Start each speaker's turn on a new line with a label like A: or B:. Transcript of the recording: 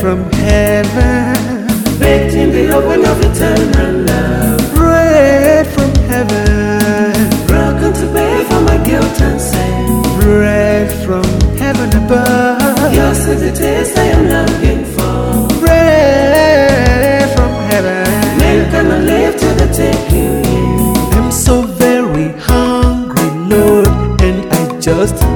A: from heaven,
B: baked in the oven of eternal love,
A: bread from heaven,
B: broken to bear for my guilt and sin.
A: bread from heaven above,
B: Yours is the taste I am longing for.
A: bread from heaven.
B: Men cannot live till they take you in.
A: I'm so very hungry, Lord, and I just